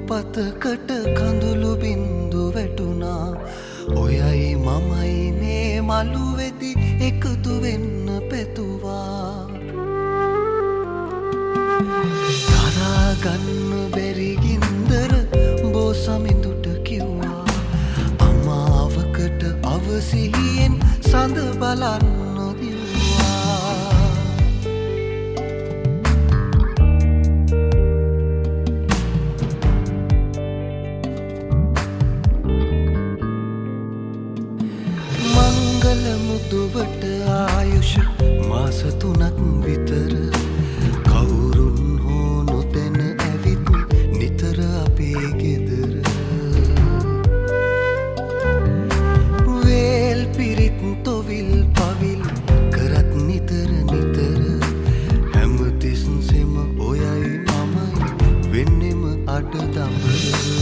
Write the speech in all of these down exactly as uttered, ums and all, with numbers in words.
බෝපතකට කඳුළු බින්දු වැටුණා. ඔයයි මමයි මේ මලු වෙති එකතු වෙන්න පැතුවා. තරා ගන්න බැරි ගින්දර බෝසමිඳුට කිව්වා. අමාවකට අවසිහියෙන් සඳ බලන්න දිව්වා. මංගල මුදුවට ආයුෂ මාස තුනක් විතර කවුරුන් හෝ නොදැන ඇවිත් නිතර අපේ ගෙදර. වේල් පිරිත් තොවිල් පවිල් කරත් නිතර නිතර හැමතිස්සෙම ඔයයි මමයි වෙන්නෙම අඩ දඹර.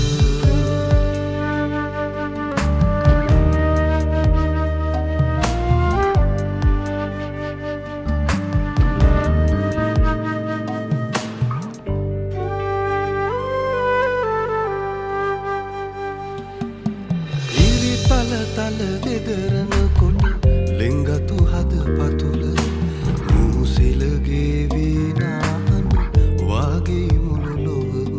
තල තල දෙදරන කොට ලෙංගතු හද පතුල මූසිලගේ වීනාහන වාගේ මුළු ලොවම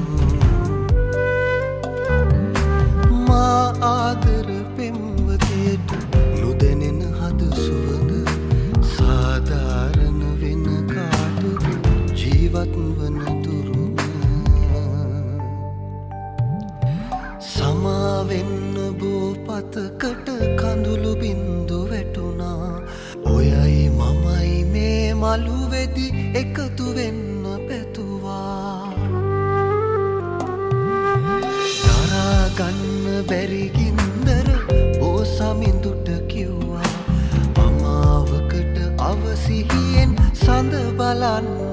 මා ආදර පෙම්වතියට නොදැනෙන හද සුවඳ සාධාරණ වෙන කාටද ජීවත් වන තුරුම සමාවෙන්න බෝපතකට කඳුළු බින්දු වැටුණා. ඔයයි මමයි මේ මලු වෙදි එකතු වෙන්න පැතුවා. තරා ගන්න බැරි ගින්දර බෝසමිඳුට කිව්වා. අමාවකට අවසිහියෙන් සඳ බලන්න